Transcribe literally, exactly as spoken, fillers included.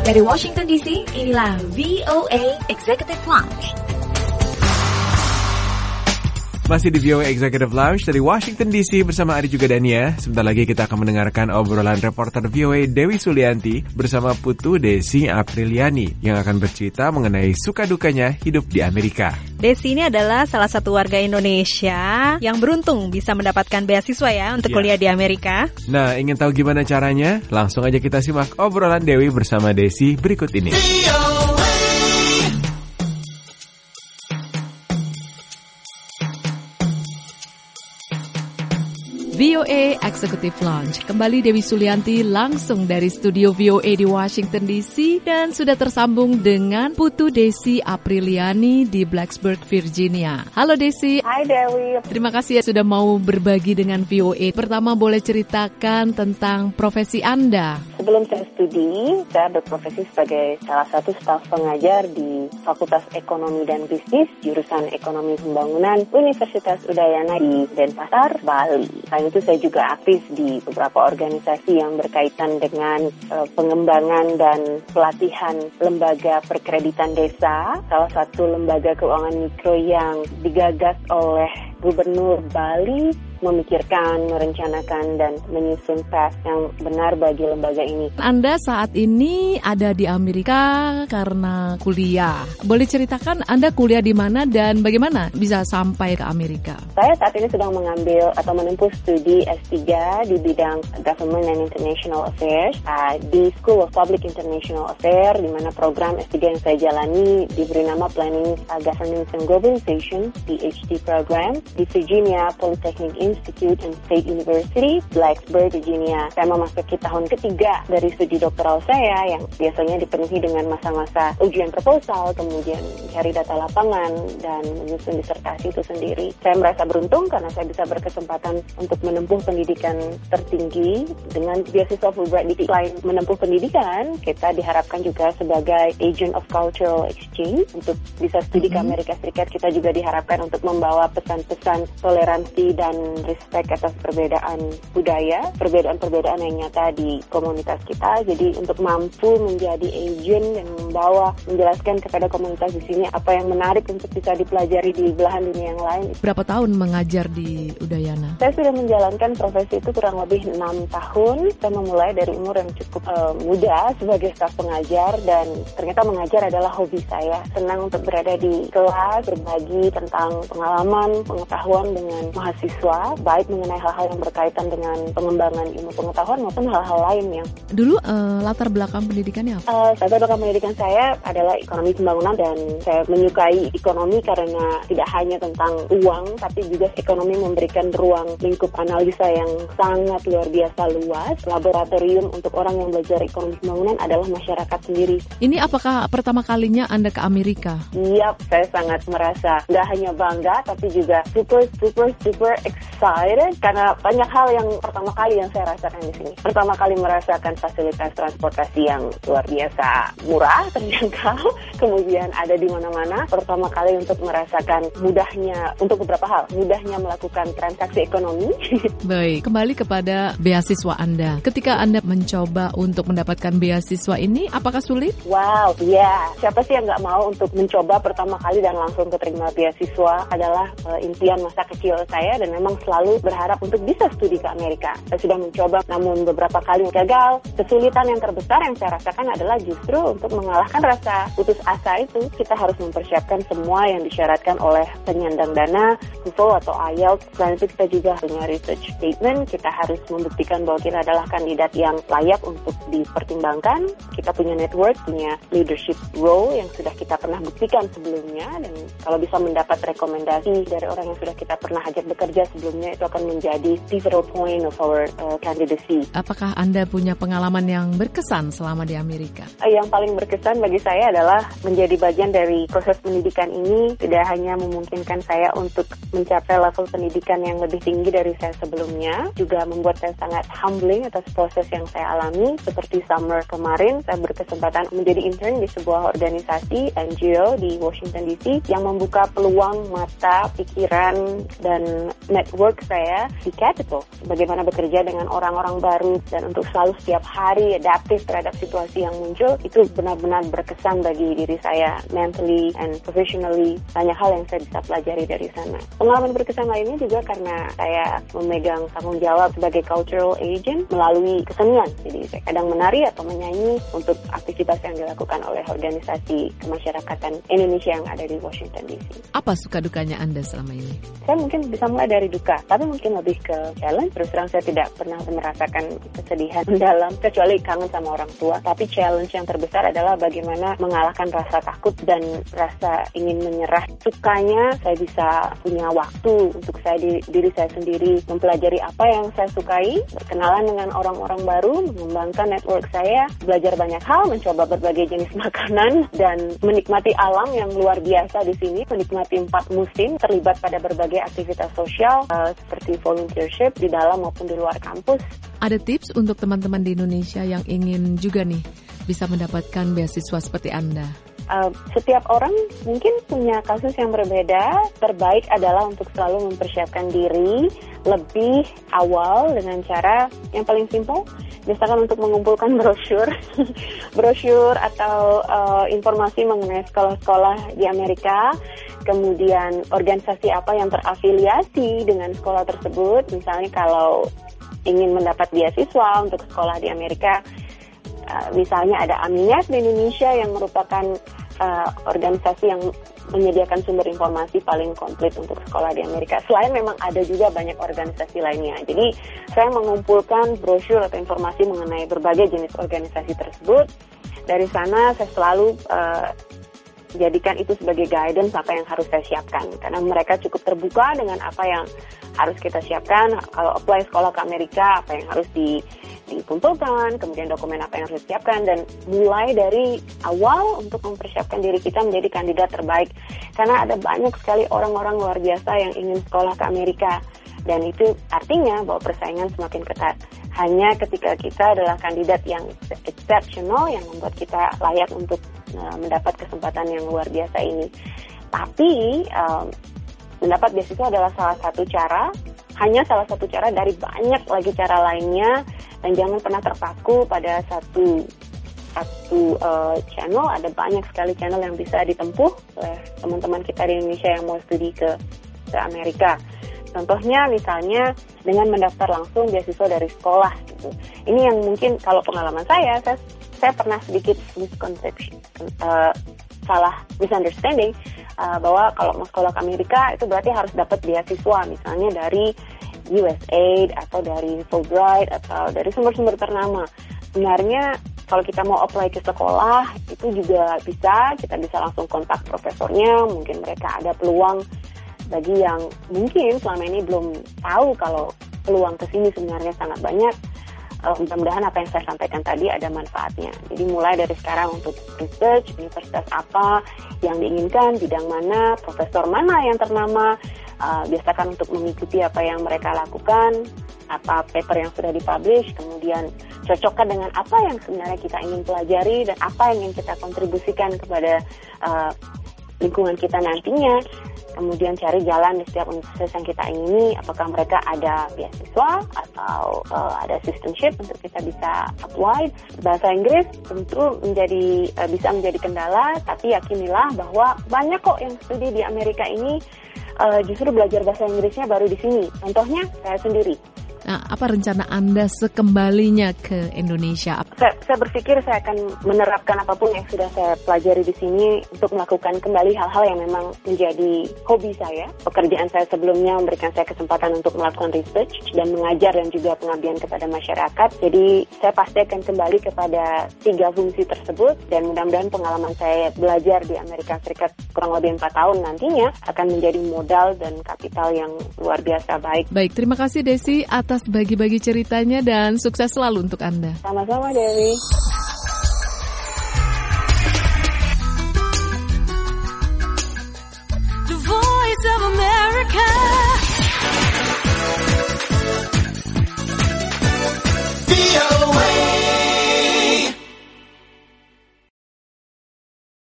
Dari Washington D C, inilah V O A Executive Lounge. Masih di V O A Executive Lounge dari Washington D C bersama Ari juga Dania. Sebentar lagi kita akan mendengarkan obrolan reporter V O A Dewi Sulianti bersama Putu Desi Apriliani yang akan bercerita mengenai suka dukanya hidup di Amerika. Desi ini adalah salah satu warga Indonesia yang beruntung bisa mendapatkan beasiswa ya untuk yeah. kuliah di Amerika. Nah, ingin tahu gimana caranya? Langsung aja kita simak obrolan Dewi bersama Desi berikut ini. V O A Executive Lounge. Kembali Dewi Sulianti langsung dari studio V O A di Washington D C dan sudah tersambung dengan Putu Desi Apriliani di Blacksburg, Virginia. Halo Desi. Hai Dewi. Terima kasih ya sudah mau berbagi dengan V O A. Pertama boleh ceritakan tentang profesi Anda. Sebelum saya studi, saya berprofesi sebagai salah satu staf pengajar di Fakultas Ekonomi dan Bisnis, jurusan Ekonomi Pembangunan, Universitas Udayana di Denpasar, Bali. Selain itu saya juga aktif di beberapa organisasi yang berkaitan dengan uh, pengembangan dan pelatihan lembaga perkreditan desa, salah satu lembaga keuangan mikro yang digagas oleh Gubernur Bali memikirkan, merencanakan, dan menyusun P A S yang benar bagi lembaga ini. Anda saat ini ada di Amerika karena kuliah. Boleh ceritakan Anda kuliah di mana dan bagaimana bisa sampai ke Amerika? Saya saat ini sedang mengambil atau menempuh studi S tiga di bidang Government and International Affairs uh, di School of Public International Affairs, di mana program S tiga yang saya jalani diberi nama Planning uh, Governance and Globalization, P H D program, di Virginia Polytechnic Institute and State University, Blacksburg, Virginia. Saya memasuki tahun ketiga dari studi doktoral saya yang biasanya dipenuhi dengan masa-masa ujian proposal, kemudian cari data lapangan, dan menyusun disertasi itu sendiri. Saya merasa beruntung karena saya bisa berkesempatan untuk menempuh pendidikan tertinggi dengan beasiswa Fulbright. Selain menempuh pendidikan, kita diharapkan juga sebagai agent of cultural exchange untuk bisa studi ke Amerika Serikat. Kita juga diharapkan untuk membawa pesan-pesan toleransi dan respect atas perbedaan budaya, perbedaan-perbedaan yang nyata di komunitas kita. Jadi untuk mampu menjadi agent dan membawa, menjelaskan kepada komunitas di sini apa yang menarik untuk bisa dipelajari di belahan dunia yang lain. Berapa tahun mengajar di Udayana? Saya sudah menjalankan profesi itu kurang lebih enam tahun. Saya memulai dari umur yang cukup uh, muda sebagai staf pengajar, dan ternyata mengajar adalah hobi saya. Senang untuk berada di kelas, berbagi tentang pengalaman, pengetahuan dengan mahasiswa, baik mengenai hal-hal yang berkaitan dengan pengembangan ilmu pengetahuan maupun hal-hal lain yang. Dulu uh, latar belakang pendidikannya apa? Uh, latar belakang pendidikan saya adalah ekonomi pembangunan, dan saya menyukai ekonomi karena tidak hanya tentang uang, tapi juga ekonomi memberikan ruang lingkup analisa yang sangat luar biasa luas. Laboratorium untuk orang yang belajar ekonomi pembangunan adalah masyarakat sendiri. Ini apakah pertama kalinya Anda ke Amerika? Iya, saya sangat merasa nggak hanya bangga, tapi juga super, super, super excited karena banyak hal yang pertama kali yang saya rasakan di sini. Pertama kali merasakan fasilitas transportasi yang luar biasa murah, terjangkau, kemudian ada di mana-mana. Pertama kali untuk merasakan mudahnya untuk beberapa hal, mudahnya melakukan transaksi ekonomi. Baik, kembali kepada beasiswa Anda. Ketika Anda mencoba untuk mendapatkan beasiswa ini, apakah sulit? Wow, iya. Yeah. Siapa sih yang nggak mau untuk mencoba pertama kali dan langsung keterima beasiswa? Adalah uh, impian masa kecil saya, dan memang selalu berharap untuk bisa studi ke Amerika. Saya sudah mencoba, namun beberapa kali gagal. Kesulitan yang terbesar yang saya rasakan adalah justru untuk mengalahkan rasa putus asa itu. Kita harus mempersiapkan semua yang disyaratkan oleh penyandang dana, TOEFL atau I E L T S. Selain itu kita juga punya research statement. Kita harus membuktikan bahwa kita adalah kandidat yang layak untuk dipertimbangkan. Kita punya network, punya leadership role yang sudah kita pernah buktikan sebelumnya, dan kalau bisa mendapat rekomendasi dari orang yang sudah kita pernah ajak bekerja sebelumnya, itu akan menjadi pivotal point of our uh, candidacy. Apakah Anda punya pengalaman yang berkesan selama di Amerika? Yang paling berkesan bagi saya adalah menjadi bagian dari proses pendidikan ini. Tidak hanya memungkinkan saya untuk mencapai level pendidikan yang lebih tinggi dari saya sebelumnya, juga membuat saya sangat humbling atas proses yang saya alami. Seperti summer kemarin, saya berkesempatan menjadi intern di sebuah organisasi N G O di Washington D C yang membuka peluang mata, pikiran, dan network work saya di Capitol. Bagaimana bekerja dengan orang-orang baru dan untuk selalu setiap hari adaptif terhadap situasi yang muncul, itu benar-benar berkesan bagi diri saya mentally and professionally. Banyak hal yang saya bisa pelajari dari sana. Pengalaman berkesan lainnya juga karena saya memegang tanggung jawab sebagai cultural agent melalui kesenian. Jadi saya kadang menari atau menyanyi untuk aktivitas yang dilakukan oleh organisasi kemasyarakatan Indonesia yang ada di Washington D C. Apa suka dukanya Anda selama ini? Saya mungkin bisa mulai dari duka, tapi mungkin lebih ke challenge. Terus terang saya tidak pernah merasakan kesedihan mendalam, kecuali kangen sama orang tua. Tapi challenge yang terbesar adalah bagaimana mengalahkan rasa takut dan rasa ingin menyerah. Sukanya saya bisa punya waktu untuk saya diri, diri saya sendiri, mempelajari apa yang saya sukai, berkenalan dengan orang-orang baru, mengembangkan network saya, belajar banyak hal, mencoba berbagai jenis makanan, dan menikmati alam yang luar biasa di sini, menikmati empat musim, terlibat pada berbagai aktivitas sosial uh, seperti volunteership di dalam maupun di luar kampus. Ada tips untuk teman-teman di Indonesia yang ingin juga nih bisa mendapatkan beasiswa seperti Anda? Uh, setiap orang mungkin punya kasus yang berbeda. Terbaik adalah untuk selalu mempersiapkan diri lebih awal dengan cara yang paling simpel. Misalkan untuk mengumpulkan brosur, brosur atau uh, informasi mengenai sekolah-sekolah di Amerika, kemudian organisasi apa yang terafiliasi dengan sekolah tersebut. Misalnya kalau ingin mendapat beasiswa untuk sekolah di Amerika, uh, misalnya ada Aminat di Indonesia yang merupakan uh, organisasi yang menyediakan sumber informasi paling komplit untuk sekolah di Amerika. Selain memang ada juga banyak organisasi lainnya. Jadi saya mengumpulkan brosur atau informasi mengenai berbagai jenis organisasi tersebut. Dari sana saya selalu uh, jadikan itu sebagai guidance apa yang harus saya siapkan. Karena mereka cukup terbuka dengan apa yang harus kita siapkan. Kalau apply sekolah ke Amerika, apa yang harus di dikumpulkan, kemudian dokumen apa yang harus disiapkan, dan mulai dari awal untuk mempersiapkan diri kita menjadi kandidat terbaik. Karena ada banyak sekali orang-orang luar biasa yang ingin sekolah ke Amerika, dan itu artinya bahwa persaingan semakin ketat. Hanya ketika kita adalah kandidat yang exceptional, yang membuat kita layak untuk uh, mendapat kesempatan yang luar biasa ini. Tapi um, mendapat beasiswa adalah salah satu cara, hanya salah satu cara dari banyak lagi cara lainnya. Dan jangan pernah terpaku pada satu satu uh, channel. Ada banyak sekali channel yang bisa ditempuh oleh teman-teman kita di Indonesia yang mau studi ke, ke Amerika. Contohnya misalnya dengan mendaftar langsung beasiswa dari sekolah gitu. Ini yang mungkin kalau pengalaman saya, saya, saya pernah sedikit misconception, uh, salah misunderstanding uh, bahwa kalau mau sekolah ke Amerika itu berarti harus dapat beasiswa misalnya dari U S A I D atau dari Fulbright atau dari sumber-sumber ternama. Sebenarnya kalau kita mau apply ke sekolah itu juga bisa, kita bisa langsung kontak profesornya, mungkin mereka ada peluang bagi yang mungkin selama ini belum tahu kalau peluang ke sini sebenarnya sangat banyak. Uh, mudah-mudahan apa yang saya sampaikan tadi ada manfaatnya. Jadi mulai dari sekarang untuk research, universitas apa yang diinginkan, bidang mana, profesor mana yang ternama, uh, biasakan untuk mengikuti apa yang mereka lakukan, apa paper yang sudah dipublish, kemudian cocokkan dengan apa yang sebenarnya kita ingin pelajari dan apa yang ingin kita kontribusikan kepada uh, lingkungan kita nantinya. Kemudian cari jalan di setiap universitas yang kita ingini, apakah mereka ada beasiswa atau uh, ada assistantship untuk kita bisa apply. Bahasa Inggris tentu menjadi uh, bisa menjadi kendala, tapi yakinilah bahwa banyak kok yang studi di Amerika ini uh, justru belajar bahasa Inggrisnya baru di sini. Contohnya saya sendiri. Nah, apa rencana Anda sekembalinya ke Indonesia? Saya, saya berpikir saya akan menerapkan apapun yang sudah saya pelajari di sini untuk melakukan kembali hal-hal yang memang menjadi hobi saya. Pekerjaan saya sebelumnya memberikan saya kesempatan untuk melakukan research dan mengajar dan juga pengabdian kepada masyarakat. Jadi saya pasti akan kembali kepada tiga fungsi tersebut dan mudah-mudahan pengalaman saya belajar di Amerika Serikat kurang lebih empat tahun nantinya akan menjadi modal dan kapital yang luar biasa baik. Baik, terima kasih Desi atas bagi-bagi ceritanya dan sukses selalu untuk Anda. Sama-sama Dewi.